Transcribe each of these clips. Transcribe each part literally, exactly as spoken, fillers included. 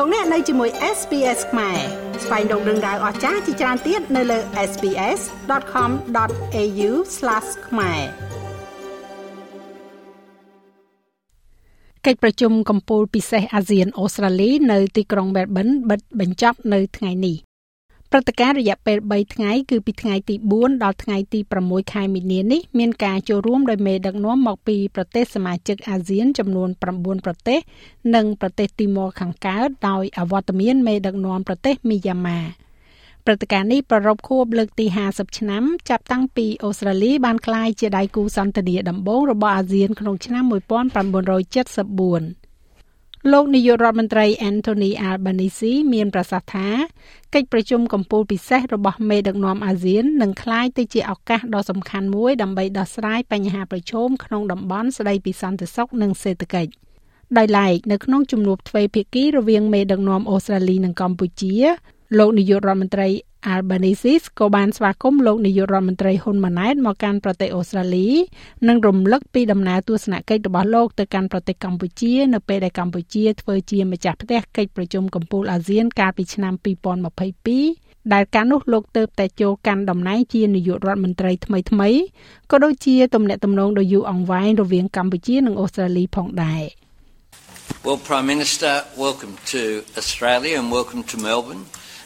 លោកអ្នកនៅជាមួយ เอส บี เอส ខ្មែរស្វែងរកដឹងដៅអស្ចារ្យជាច្រើនទៀតនៅលើ เอส บี เอส ដត com ដត เอ ยู ស្លាស ខ្មែរកិច្ចប្រជុំកំពូលពិសេសអាស៊ានអូស្ត្រាលីនៅទីក្រុង Melbourne បិទបញ្ចប់នៅថ្ងៃនេះព្រឹត្តិការណ៍រយៈពេលបីថ្ងៃគឺពីថ្ងៃទីបួនដល់ថ្ងៃទីប្រាំមួយខែមីនានេះមានការចូលរួមដោយមេដឹកនាំមកពីប្រទេសសមាជិកអាស៊ានចំនួនប្រាំបួនប្រទេសនិងប្រទេសទីម៉ូខាងកើតដោយអវត្តមានមេដឹកនាំប្រទេសមីយ៉ាន់ម៉ាព្រឹត្តិការណ៍នេះប្រារព្ធខួបលើកទីห้าสิบឆ្នាំចាប់តាំងពីអូស្ត្រាលីបានក្លាយជាដៃគូសន្ទនាដំបូងរបស់អាស៊ានក្នុងឆ្នាំnineteen seventy-fourលោកនាយករដ្ឋមន្ត្រី Anthony Albanese មានប្រសាសន៍ថាកិច្ចប្រជុំកំពូលពិសេសរបស់មេដឹកនាំអាស៊ាននឹងក្លាយទៅជាឱកាសដ៏សំខាន់មួយដើម្បីដោះស្រាយបញ្ហាប្រឈមក្នុងតំបន់ស្តីពីសន្តិសុខនិងសេដ្ឋកិច្ចដោយឡែកនៅក្នុងជំនួបទ្វេភាគីរវាងមេដឹកនាំអូស្ត្រាលីនិងកម្ពុជាលោកនាយករដ្ឋមន្ត្រី Albanese ក៏បានស្វាគមន៍លោកនាយករដ្ឋមន្ត្រីហ៊ុនម៉ាណែតមកកាន់ប្រទេសអូស្ត្រាលីនិងរំលឹកពីដំណើរទស្សនកិច្ចរបស់លោកទៅកាន់ប្រទេសកម្ពុជានៅពេលដែលកម្ពុជាធ្វើជាម្ចាស់ផ្ទះកិច្ចប្រជុំកំពូលអាស៊ានកាលពីឆ្នាំtwenty twenty-twoដែលកាលនោះលោកទើបតែចូលកាន់តំណែងជានាយករដ្ឋមន្ត្រីថ្មីៗក៏ដូចជាទំនាក់ទំនងដ៏យូរអង្វែងរវាងកម្ពុជានិងអូស្ត្រាលីផងដែរ Well, Prime Minister, welcome to Australia and welcome to Melbourne.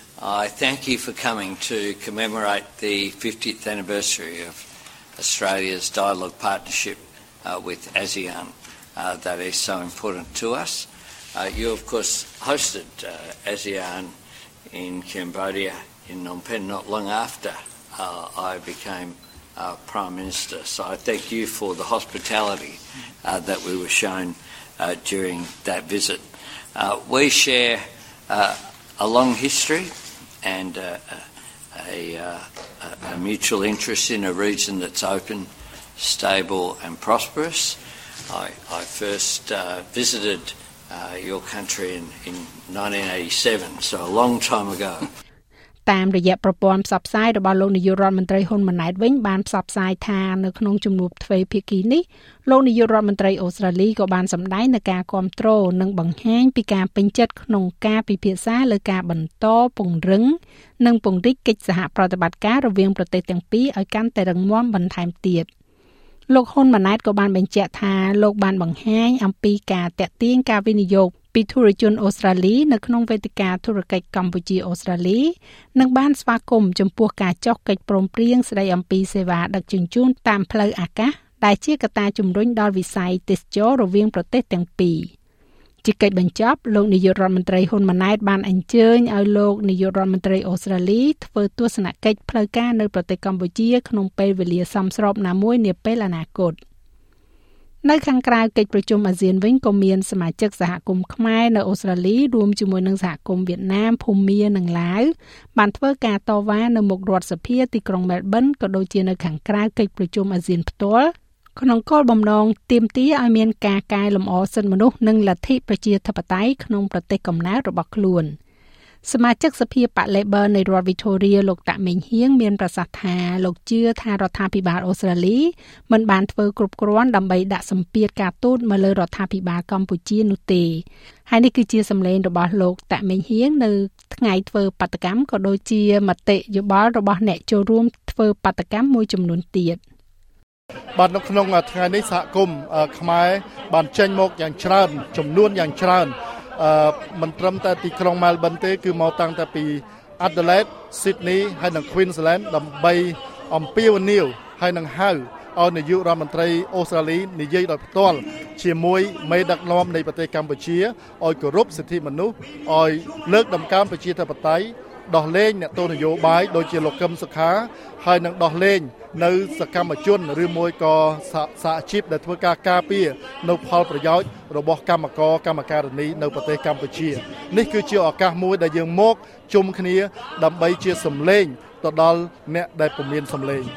I thank you for coming to commemorate the fiftieth anniversary of Australia's dialogue partnership uh, with ASEAN uh, that is so important to us. Uh, you, of course, hosted uh, ASEAN in Cambodia, in Phnom Penh, not long after uh, I became uh, Prime Minister. So I thank you for the hospitality uh, that we were shown uh, during that visit. Uh, we share uh, a long history and uh, a, uh, a mutual interest in a region that's open, stable and prosperous. I, I first uh, visited uh, your country in, in nineteen eighty-seven, so a long time ago. តាមរយៈប្រព័ន្ធផ្សព្វផ្សាយរបស់លោកនាយករដ្ឋមន្ត្រីហ៊ុនម៉ាណែតវិញបានផ្សព្វផ្សាយថានៅក្នុងជំនួបទ្វេភាគីនេះលោកនាយករដ្ឋមន្ត្រីអូស្ត្រាលីក៏បានសម្ដែងនូវការគាំទ្រនិងបង្ហាញពីការពេញចិត្តក្នុងការពិភាក្សាលើការបន្តពង្រឹងនិងពង្រីកកិច្ចសហប្រតិបត្តិការរវាងប្រទេសទាំងពីរឲ្យកាន់តែរឹងមាំបន្ថែមទៀតលោកហ៊ុនម៉ាណែតក៏បានបញ្ជាក់ថាលោកបានបង្ហាញអំពីការតាក់ទាញការវិនិយោគពីធុរជនអូស្ត្រាលីនៅក្នុងវេទិកាធុរកិច្ចកម្ពុជាអូស្ត្រាលីនិងបានស្វាគមន៍ចំពោះការចុះកិច្ចព្រមព្រៀងស្តីអំពីសេវាដឹកជញ្ជូនតាមផ្លូវអាកាសដែលជាកត្តាជំរុញដល់វិស័យទេសចរណ៍រវាងប្រទេសទាំងពីរជាកិច្ចបញ្ចប់លោកនាយករដ្ឋមន្ត្រីហ៊ុនម៉ាណែតបានអញ្ជើញឲ្យលោកនាយករដ្ឋមន្ត្រីអូស្ត្រាលីធ្វើទស្សនកិច្ចផ្លូវការនៅប្រទេសកម្ពុជាក្នុងពេលវេលាសមស្របណាមួយនាពេលអនាគតនៅខាងក្រៅកិច្ចប្រជុំអាស៊ានវិញក៏មានសមាជិកសហគមន៍ខ្មែរនៅអូស្ត្រាលីរួមជាមួយនឹងសហគមន៍វៀតណាមភូមានិងឡាវបានធ្វើការតវ៉ានៅមុខរដ្ឋសភាទីក្រុង Melbourne ក៏ដូចជានៅខាងក្រៅកិច្ចប្រជុំអាស៊ានផ្ទាល់ក្នុងគោលបំណងទាមទារឲ្យមានការកែលម្អសិទ្ធិមនុស្សនិងលទ្ធិប្រជាធិបតេយ្យក្នុងប្រទេសកំណើតរបស់ខ្លួនសមាជិកសភាបក Labor នៃរដ្ឋ Victoria លោកតាក់មេងហៀងមានប្រសាសន៍ថាលោកជឿថារដ្ឋាភិបាលអូស្ត្រាលីមិនបានធ្វើគ្រប់គ្រាន់ដើម្បីដាក់សម្ពាធការទូតមកលើរដ្ឋាភិបាលកម្ពុជានោះទេហើយនេះគឺជាសម្លេងរបស់លោកតាក់មេងហៀងនៅថ្ងៃធ្វើបាតកម្មក៏ដូចជាមតិយោបល់របស់អ្នកចូលរួមធ្វើបាតកម្មមួយចំនួនទៀតបាទនៅក្នុងថ្ងៃនេះសហគមន៍ខ្មែរបានចេញមកយ៉ាងច្រើនចំនួនយ៉ាងច្រើនអឺមិនត្រឹមតែទីក្រុង Melbourne ទេគឺមកតាំងតែពី Adelaide, Sydney ហើយនិង Queensland ដើម្បីអំពាវនាវហើយនឹងហៅឲ្យនាយករដ្ឋមន្ត្រីអូស្ត្រាលីនិយាយដោយផ្ទាល់ជាមួយមេដឹកនាំនៃប្រទេសកម្ពុជាឲ្យគោរពសិទ្ធិមនុស្សឲ្យលើកដំកើងប្រជាធិបតេយ្យដោះលែងអ្នកទោសនយោបាយដូចជាលោកកឹមសុខាហើយនឹងដោះលែងនៅសកម្មជនឬមួយក៏សហជីពដែលធ្វើការការពារនៅផលប្រយោជន៍របស់កម្មករកម្មការិនីនៅប្រទេសកម្ពុជានេះគឺជាឱកាសមួយដែលយើងមកជុំគ្នាដើម្បីជាសម្លេងទៅដល់អ្នកដែលពុំមានសម្លេង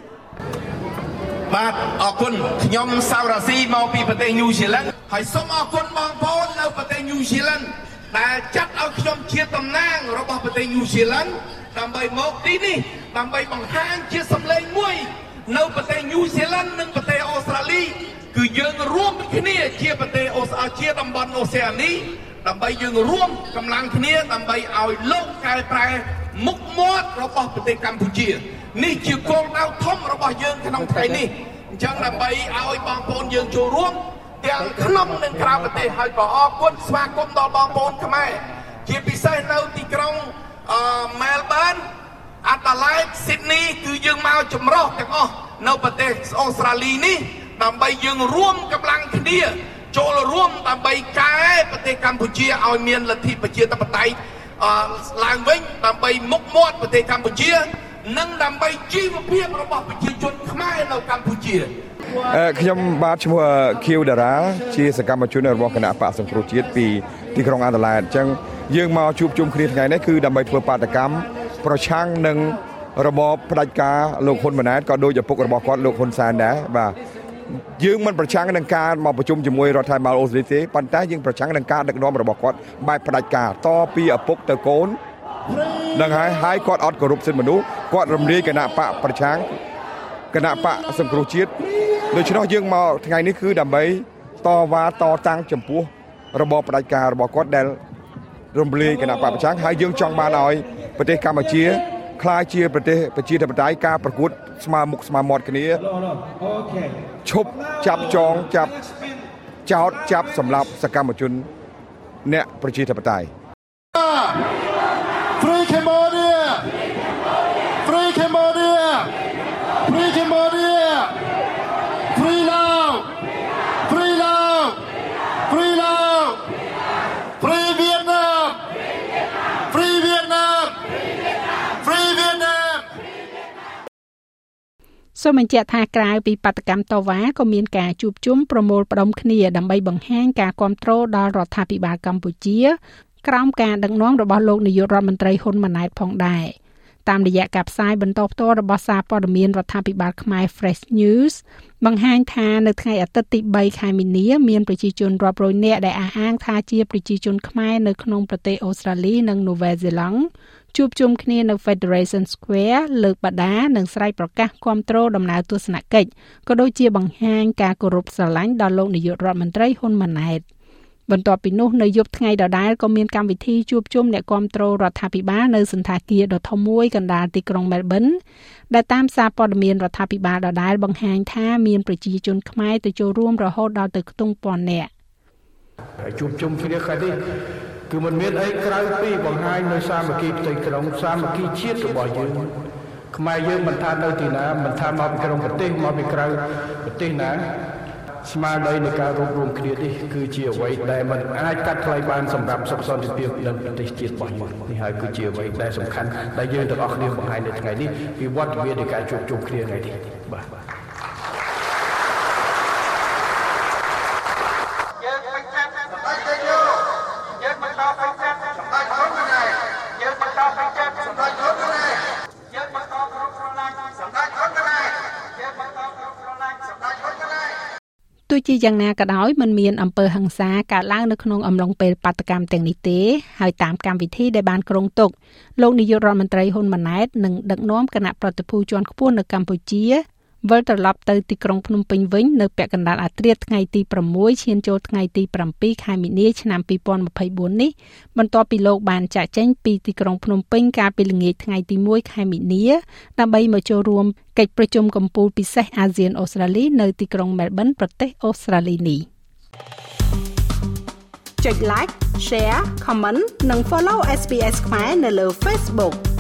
បាទអរគុណខ្ញុំសៅរាស៊ីមកពីប្រទេសញូហ្សេឡង់ហើយសូមអរគុណបងប្អូននៅប្រទេសញូហ្សេឡង់ដែលចាត់ឲ្យខ្ញុំជាតំណាងរបស់ប្រទេសញូហ្សេឡង់ដើម្បីមកទីនេះដើម្បីបង្ហាញជាសម្លេងមួយនៅប្រទេសញូហ្សេឡង់និងប្រទេសអូស្ត្រាលីគឺយើងរួមគ្នាជាប្រទេសអូស្ត្រាលីជាតំបន់អូសេអានីដើម្បីយើងរួមកម្លាំងគ្នាដើម្បីឲ្យលោកកែប្រែមុខមាត់របស់ប្រទេសកម្ពុជានេះជាគោលដៅធំរបស់យើងក្នុងថ្ងៃនេះអញ្ចឹងដើម្បីឲ្យបងប្អូនយើងចូលរួមទាំងក្នុងនិងក្រៅប្រទេសហើយក៏អរគុណស្វាគមន៍ដល់បងប្អូនខ្មែរជាពិសេសនៅទីក្រុងអឺ Melbourne Adelaide Sydney គឺយើងមកចម្រុះទាំងអស់នៅប្រទេសអូស្ត្រាលីនេះដើម្បីយើងរួមកម្លាំងគ្នាចូលរួមដើម្បីកែប្រទេសកម្ពុជាឲ្យមានលទ្ធិប្រជាធិបតេយ្យឡើងវិញដើម្បីមុខមាត់ប្រទេសកម្ពុជានិងដើម្បីជីវភាពរបស់ប្រជាជនខ្មែរនៅកម្ពុជាខ្ញុំបាទឈ្មោះខៀវតារាជាសកម្មជនរបស់គណៈបកសង្គ្រោះជាតិពីទីក្រុងអាដាលេដអញ្ចឹងយើងមកជួបជុំគ្នាថ្ងៃនេះគឺដើម្បីធ្វើបាតកម្មប្រឆាំងនឹងរបបផ្ដាច់ការលោកហ៊ុនម៉ាណែតក៏ដូចឪពុករបស់គាត់លោកហ៊ុនសែនដែរបាទយើងមិនប្រឆាំងនឹងការមកប្រជុំជាមួយរដ្ឋាភិបាលអូស្ត្រាលីទេប៉ុន្តែយើងប្រឆាំងនឹងការដឹកនាំរបស់គាត់បែបផ្ដាច់ការតពីឪពុកទៅកូននឹងហើយហើយគាត់អត់គោរពសិទ្ធិមនុស្សគាត់រំលាយគណៈបកប្រឆាំងគណៈបកសង្គ្រោះជាតិដូច្នោះយើងមកថ្ងៃនេះគឺដើម្បីតវ៉ាតតាំងចំពោះរបបផ្ដាច់ការរបស់គាត់ដែលរំលាយគណៈបកប្រឆាំងហើយយើងចង់បានឲ្យប្រទេសកម្ពុជាក្លាយជាប្រទេសប្រជាធិបតេយ្យការប្រកួតស្មើមុខស្មើមាត់គ្នាឈប់ចាប់ចងចាប់ចោតចាប់សម្លាប់សកម្មជនអ្នកប្រជាធិបតេយ្យ Free Cambodia Free Cambodia Free Cambodia Free Laos Free Laos Free Laos Free Vietnam Free Vietnam Free Vietnam សូមបញ្ជាក់ថាក្រៅពីបាតកម្មតវ៉ាក៏មានការជួបជុំប្រមូលផ្ដុំគ្នាដើម្បីបង្ហាញការគាំទ្រដល់រដ្ឋាភិបាលកម្ពុជាក្រោមការដឹកនាំរបស់លោកនាយករដ្ឋមន្ត្រីហ៊ុនម៉ាណែតផងដែរតាមរយៈការផ្សាយបន្តផ្ទាល់របស់សារព័ត៌មានរដ្ឋាភិបាលខ្មែរ Fresh News បង្ហាញថានៅថ្ងៃអាទិត្យទីបីខែមីនាមានប្រជាជនរាប់រយនាក់ដែលអះអាងថាជាប្រជាជនខ្មែរនៅក្នុងប្រទេសអូស្ត្រាលីនិងនូវែលសេឡង់ជួបជុំគ្នានៅ Federation Square លើកបដានិងស្រែកប្រកាសគាំទ្រដំណើរទស្សនកិច្ចក៏ដូចជាបង្ហាញការគោរពស្រឡាញ់ដល់លោកនាយករដ្ឋមន្ត្រីហ៊ុនម៉ាណែតបន្ទាប់ពីនោះនៅយប់ថ្ងៃដដែលក៏មានកម្មវិធីជួបជុំអ្នកគាំទ្ររដ្ឋាភិបាលនៅសន្តាគារដ៏ធំមួយកណ្ដាលទីក្រុង Melbourne ដែលតាមសារព័ត៌មានរដ្ឋាភិបាលដដែលបង្ហាញថាមានប្រជាជនខ្មែរទៅចូលរួមរហូតដល់ទៅខ្ទង់ពាន់នាក់ជួបជុំគ្នាខែនេះគឺមិនមានអីក្រៅពីបង្ហាញនៅសាមគ្គីផ្ទៃក្រុងសាមគ្គីជាតិរបស់យើងខ្មែរយើងមិនថានៅទីណាមិនថាមកពីក្នុងប្រទេសមកពីក្រៅប្រទេសណាស្មារតីនៃការរួបរวมគ្នានេះគឺជាអ្វីដែលមិនអាចកាត់ថ្លៃបានសម្រាប់សុខសន្តិភាពនៅប្រទេសជាតិរបស់យើងនេះហើយគឺជាអ្វីដែលសំខាន់ដែលយើងទាំងអស់គ្នាបង្ហាញនៅថ្ងៃនេះពីវត្តមាននៃការជួបជុំគ្នាថ្ងៃនេះបាទយើងមិនចាត់សម្ដេចទេយើងមិនដោះពេញចិត្តសម្ដេចហ៊ុនម៉ាណែតយើងមិនដោះពេញចិត្តសម្ដេចហ៊ុនម៉ាណែតយើងមិនដោះគ្រប់ស្រឡាញ់សម្ដេចហ៊ុនម៉ាណែតយើងមិនដោះគ្រប់ស្រឡាញ់សម្ដេចហ៊ុនម៉ាណែតទោះជាយ៉ាងណាក៏ដោយមិនមានអំពើហិង្សាកើតឡើងនៅក្នុងអំឡុងពេលបាតកម្មទាំងនេះទេហើយតាមកម្មវិធីដែលបានគ្រោងទុកលោកនាយករដ្ឋមន្ត្រីហ៊ុនម៉ាណែតនឹងដឹកនាំគណៈប្រតិភូជាន់ខ្ពស់នៅកម្ពុជាវិលត្រឡប់ទៅទីក្រុងភ្នំពេញវិញនៅពាក់កណ្ដាលអាធ្រាត្រថ្ងៃទី6ឈានចូលថ្ងៃទី7ខែមីនាឆ្នាំ2024នេះបន្ទាប់ពីលោកបានចាកចេញពីទីក្រុងភ្នំពេញកាលពីល្ងាចថ្ងៃទី1ខែមីនាដើម្បីមកចូលរួមកិច្ចប្រជុំកំពូលពិសេសអាស៊ានអូស្ត្រាលីនៅទីក្រុង Melbourne ប្រទេសអូស្ត្រាលីនេះចុច Like Share Comment និង Follow เอส บี เอส ខ្មែរនៅលើ Facebook